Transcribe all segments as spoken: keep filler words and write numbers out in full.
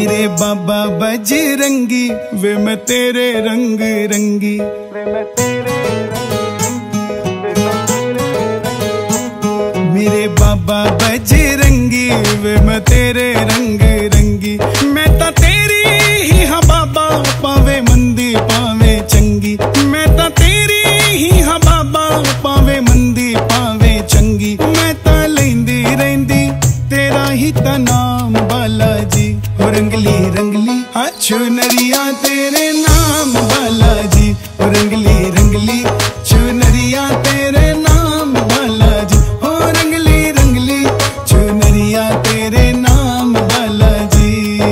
मेरे बाबा बजरंगी वे मैं तेरे रंग रंगी, मेरे बाबा बजरंगी वे मैं तेरे रंग रंगी। मैं ता तेरी ही हाँ बाबा पावे मंदी पावे चंगी, मैं ता तेरी ही हाँ बाबा पावे मंदी पावे चंगी। मैं ता लैंदी रैंदी तेरा ही ता नाम बालाजी, हो रंगली रंगली हाँ चुनरिया तेरे नाम बालाजी, हो रंगली रंगली चुनरिया तेरे नाम बालाजी, हो रंगली रंगली चुनरिया तेरे नाम बालाजी।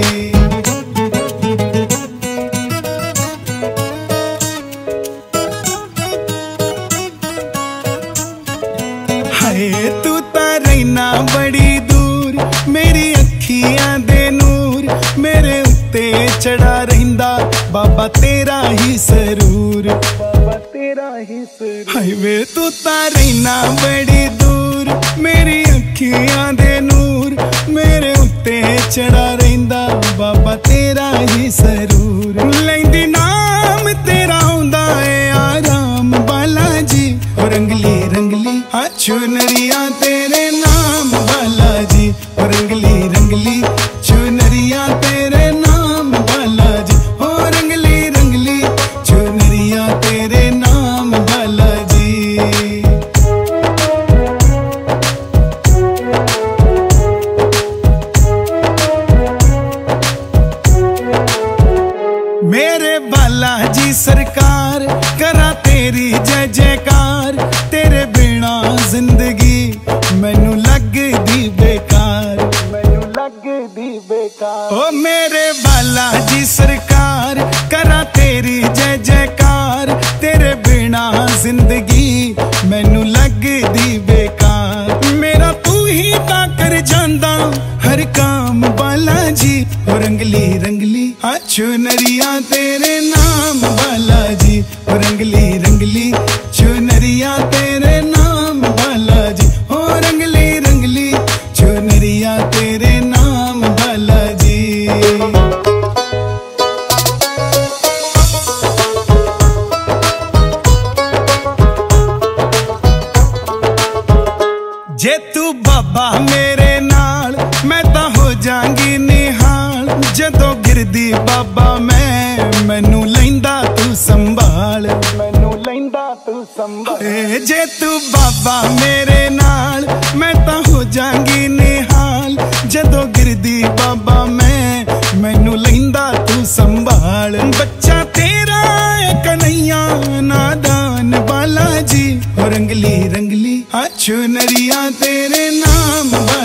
हाय तू ता रहना बड़ी दूर मेरी अखियां दे नूर, मेरे उत्ते चढ़ा रहिंदा बाबा तेरा ही सरूर, बाबा तेरा ही सरूर। हाय वे तू ता रहना बड़ी दूर मेरी अखियां दे नूर, मेरे उत्ते चढ़ा रहिंदा बाबा तेरा ही सरूर। लैंदी नाम तेरा हुंदा है आराम बालाजी, हो रंगली रंगली हाँ चुनरिया तेरे नाम बालाजी, हो रंगली रंगली चुनरिया तेरे नाम बालाजी, हो रंगली रंगली चुनरिया तेरे नाम बालाजी। मेरे बालाजी सरकार करा तेरी जय जयकार, तेरे बिना जिंदगी मैनू लगदी बेकार, मैनू लगदी बेकार। ओ मेरे बालाजी सरकार करा तेरी जय जयकार, तेरे बिना जिंदगी मैनू लगदी बेकार। मेरा तू ही ता कर जांदा हर काम बालाजी, हो रंगली रंगली हाँ चुनरिया तेरे नाम बालाजी, हो रंगली रंगली चुनरिया तेरे नाम बालाजी, हो रंगली रंगली चुनरिया तेरे नाम बालाजी। जे तू बाबा मेरे नाल मैं ता हो जांगी निहाल, जदों गिरदी बाबा मैं मैनू लैंदा तू संभाल, मैनू लैंदा तू संभाल। जे तू बाबा मेरे नाल मैं ता हो जांगी निहाल, जदों गिरदी बाबा मैं मैनू लैंदा तू संभाल। बच्चा तेरा कन्हैया नादान बालाजी, हो रंगली रंगली हाँ चुनरिया तेरे नाम